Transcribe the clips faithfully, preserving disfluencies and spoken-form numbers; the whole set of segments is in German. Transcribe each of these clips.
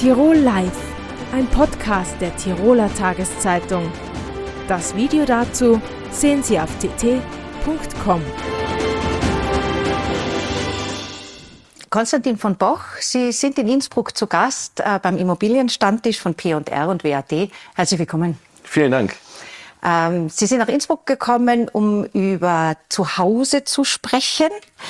Tirol Live, ein Podcast der Tiroler Tageszeitung. Das Video dazu sehen Sie auf t t punkt com. Konstantin von Boch, Sie sind in Innsbruck zu Gast äh, beim Immobilienstammtisch von P und R und W A T. Herzlich willkommen. Vielen Dank. Ähm, Sie sind nach Innsbruck gekommen, um über Zuhause zu sprechen.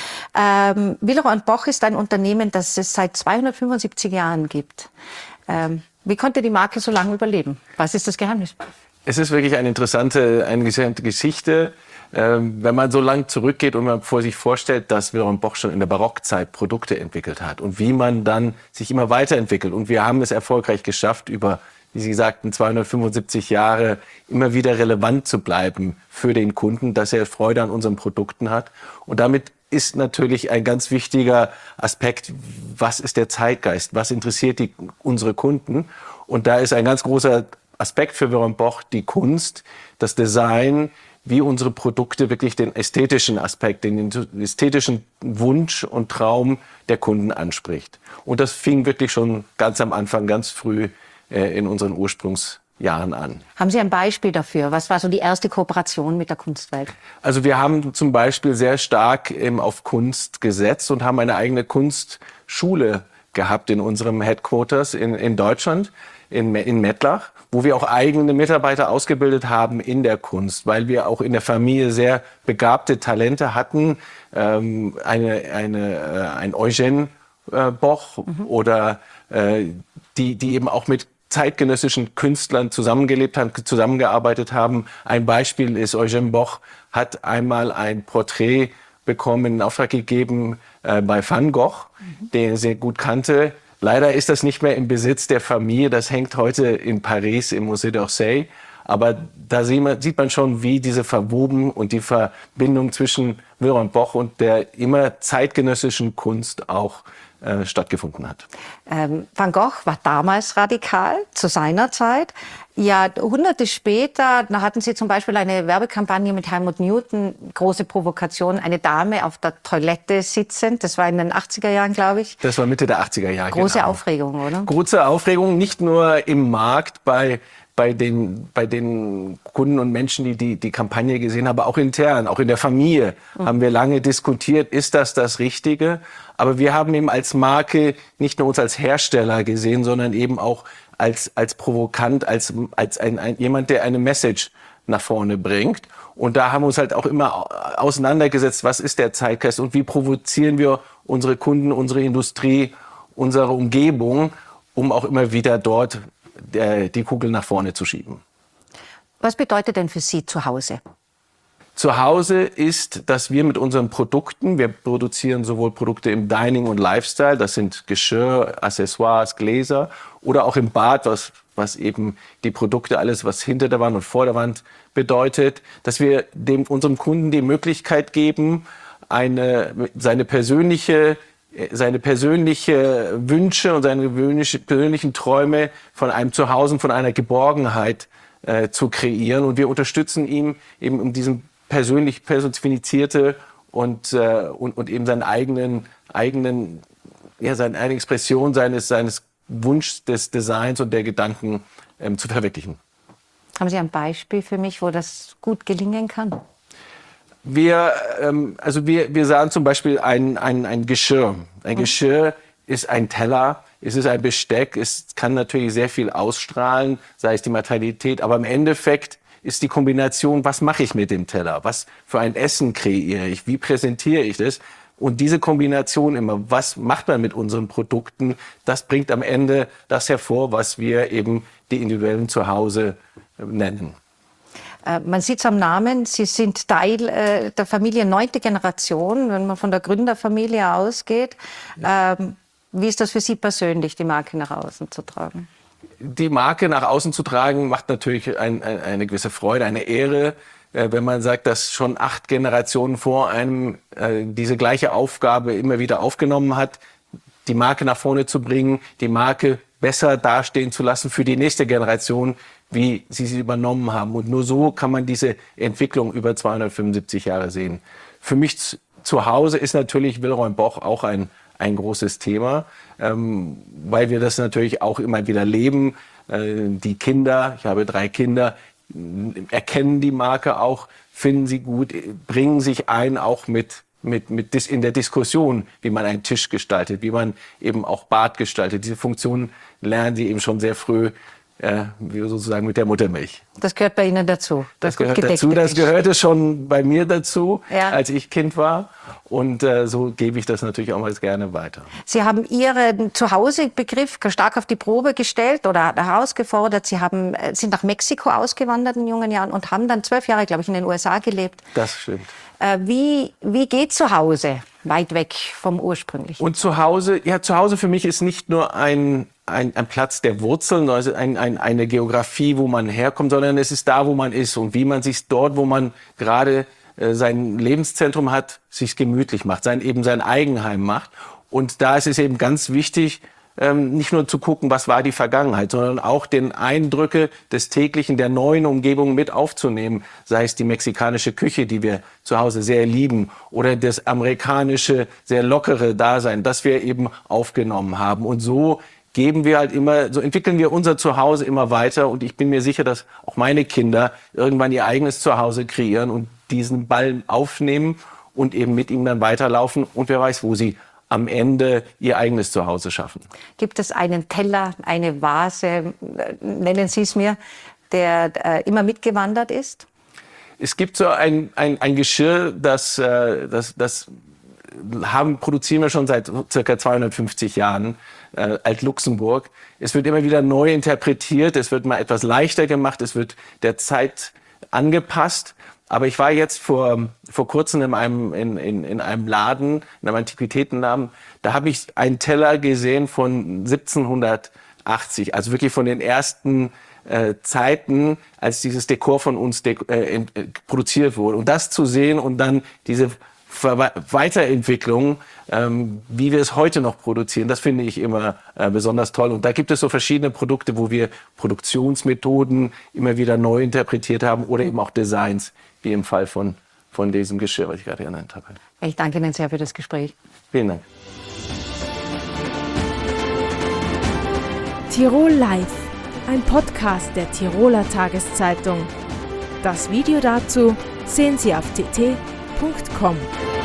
Ähm, Willeroy und Boch ist ein Unternehmen, das es seit zweihundertfünfundsiebzig Jahren gibt. Ähm, wie konnte die Marke so lange überleben? Was ist das Geheimnis? Es ist wirklich eine interessante, eine interessante Geschichte. Ähm, wenn man so lang zurückgeht und man vor sich vorstellt, dass Willeroy und Boch schon in der Barockzeit Produkte entwickelt hat und wie man dann sich immer weiterentwickelt. Und wir haben es erfolgreich geschafft, über, wie Sie sagten, zweihundertfünfundsiebzig Jahre immer wieder relevant zu bleiben für den Kunden, dass er Freude an unseren Produkten hat. Und damit ist natürlich ein ganz wichtiger Aspekt, was ist der Zeitgeist, was interessiert die, unsere Kunden. Und da ist ein ganz großer Aspekt für Willeroy und Boch die Kunst, das Design, wie unsere Produkte wirklich den ästhetischen Aspekt, den ästhetischen Wunsch und Traum der Kunden anspricht. Und das fing wirklich schon ganz am Anfang, ganz früh äh, in unseren Ursprungsjahren an. Haben Sie ein Beispiel dafür? Was war so die erste Kooperation mit der Kunstwelt? Also wir haben zum Beispiel sehr stark ähm, auf Kunst gesetzt und haben eine eigene Kunstschule gehabt in unserem Headquarters in, in Deutschland, in, in Mettlach, wo wir auch eigene Mitarbeiter ausgebildet haben in der Kunst, weil wir auch in der Familie sehr begabte Talente hatten. Ähm, eine, eine, äh, ein Eugène äh, Boch mhm. oder äh, die, die eben auch mit zeitgenössischen Künstlern zusammengelebt haben, zusammengearbeitet haben. Ein Beispiel ist, Eugène Boch hat einmal ein Porträt bekommen, in Auftrag gegeben äh, bei Van Gogh, mhm. den er sehr gut kannte. Leider ist das nicht mehr im Besitz der Familie. Das hängt heute in Paris im Musée d'Orsay. Aber da sieht man schon, wie diese Verwoben und die Verbindung zwischen Willeroy und Boch und der immer zeitgenössischen Kunst auch äh, stattgefunden hat. Ähm, Van Gogh war damals radikal, zu seiner Zeit. Jahrhunderte später, da hatten Sie zum Beispiel eine Werbekampagne mit Helmut Newton, große Provokation, eine Dame auf der Toilette sitzend. Das war in den achtziger Jahren, glaube ich. Das war Mitte der achtziger Jahre, Große genau. Aufregung, oder? Große Aufregung, nicht nur im Markt bei bei den, bei den Kunden und Menschen, die, die die Kampagne gesehen haben, aber auch intern, auch in der Familie mhm. haben wir lange diskutiert, ist das das Richtige? Aber wir haben eben als Marke nicht nur uns als Hersteller gesehen, sondern eben auch als, als Provokant, als, als ein, ein, jemand, der eine Message nach vorne bringt. Und da haben wir uns halt auch immer auseinandergesetzt, was ist der Zeitgeist und wie provozieren wir unsere Kunden, unsere Industrie, unsere Umgebung, um auch immer wieder dort die Kugel nach vorne zu schieben. Was bedeutet denn für Sie Zuhause? Zuhause ist, dass wir mit unseren Produkten, wir produzieren sowohl Produkte im Dining und Lifestyle, das sind Geschirr, Accessoires, Gläser, oder auch im Bad, was, was eben die Produkte, alles was hinter der Wand und vor der Wand bedeutet, dass wir dem, unserem Kunden die Möglichkeit geben, eine, seine persönliche seine persönliche Wünsche und seine persönlichen Träume von einem Zuhause, von einer Geborgenheit äh, zu kreieren. Und wir unterstützen ihn eben um diesen persönlich personifizierte und, äh, und, und eben seinen eigenen, eigenen, ja, seine eigene Expression seines, seines Wunschs des Designs und der Gedanken ähm, zu verwirklichen. Haben Sie ein Beispiel für mich, wo das gut gelingen kann? Wir, ähm, also wir, wir sahen zum Beispiel ein, ein, ein Geschirr. Ein Geschirr ist ein Teller, es ist ein Besteck, es kann natürlich sehr viel ausstrahlen, sei es die Materialität, aber im Endeffekt ist die Kombination, was mache ich mit dem Teller? Was für ein Essen kreiere ich? Wie präsentiere ich das? Und diese Kombination immer, was macht man mit unseren Produkten, das bringt am Ende das hervor, was wir eben die individuellen Zuhause nennen. Man sieht es am Namen, Sie sind Teil äh, der Familie neunte Generation, wenn man von der Gründerfamilie ausgeht. Ja. Ähm, wie ist das für Sie persönlich, die Marke nach außen zu tragen? Die Marke nach außen zu tragen, macht natürlich ein, ein, eine gewisse Freude, eine Ehre, äh, wenn man sagt, dass schon acht Generationen vor einem äh, diese gleiche Aufgabe immer wieder aufgenommen hat, die Marke nach vorne zu bringen, die Marke besser dastehen zu lassen für die nächste Generation, wie sie sie übernommen haben. Und nur so kann man diese Entwicklung über zweihundertfünfundsiebzig Jahre sehen. Für mich zu Hause ist natürlich Willeroy und Boch auch ein, ein großes Thema, ähm, weil wir das natürlich auch immer wieder leben. Äh, die Kinder, ich habe drei Kinder, erkennen die Marke auch, finden sie gut, bringen sich ein, auch mit, mit, mit dis, in der Diskussion, wie man einen Tisch gestaltet, wie man eben auch Bad gestaltet. Diese Funktionen lernen sie eben schon sehr früh, äh, wie sozusagen mit der Muttermilch. Das gehört bei Ihnen dazu? Das gehört dazu, das gehörte schon bei mir dazu, ja. als ich Kind war. Und äh, so gebe ich das natürlich auch mal gerne weiter. Sie haben Ihren Zuhause-Begriff stark auf die Probe gestellt oder herausgefordert. Sie haben, sind nach Mexiko ausgewandert in jungen Jahren und haben dann zwölf Jahre, glaube ich, in den U S A gelebt. Das stimmt. Äh, wie, wie geht zu Hause weit weg vom ursprünglichen? Und zu Hause, ja, zu Hause für mich ist nicht nur ein, ein, ein Platz der Wurzeln, also ein, ein, eine Geografie, wo man herkommt, sondern es ist da, wo man ist und wie man sich dort, wo man gerade äh, sein Lebenszentrum hat, sich gemütlich macht, sein, eben sein Eigenheim macht. Und da ist es eben ganz wichtig, ähm, nicht nur zu gucken, was war die Vergangenheit, sondern auch den Eindrücke des täglichen, der neuen Umgebung mit aufzunehmen. Sei es die mexikanische Küche, die wir zu Hause sehr lieben, oder das amerikanische, sehr lockere Dasein, das wir eben aufgenommen haben. Und so geben wir halt immer, so entwickeln wir unser Zuhause immer weiter. Und ich bin mir sicher, dass auch meine Kinder irgendwann ihr eigenes Zuhause kreieren und diesen Ball aufnehmen und eben mit ihm dann weiterlaufen. Und wer weiß, wo sie am Ende ihr eigenes Zuhause schaffen. Gibt es einen Teller, eine Vase, nennen Sie es mir, der äh, immer mitgewandert ist? Es gibt so ein, ein, ein Geschirr, das, äh, das, das haben, produzieren wir schon seit circa zweihundertfünfzig Jahren, äh, Alt-Luxemburg. Es wird immer wieder neu interpretiert, es wird mal etwas leichter gemacht, es wird der Zeit angepasst. Aber ich war jetzt vor, vor kurzem in einem, in, in, in einem Laden, in einem Antiquitätenladen, da habe ich einen Teller gesehen von siebzehnhundertachtzig, also wirklich von den ersten äh, Zeiten, als dieses Dekor von uns dek- äh, in, äh, produziert wurde. Und das zu sehen und dann diese Ver- Weiterentwicklung, ähm, wie wir es heute noch produzieren, das finde ich immer äh, besonders toll. Und da gibt es so verschiedene Produkte, wo wir Produktionsmethoden immer wieder neu interpretiert haben oder eben auch Designs, wie im Fall von, von diesem Geschirr, was ich gerade genannt habe. Ich danke Ihnen sehr für das Gespräch. Vielen Dank. Tirol Live, ein Podcast der Tiroler Tageszeitung. Das Video dazu sehen Sie auf t t punkt com.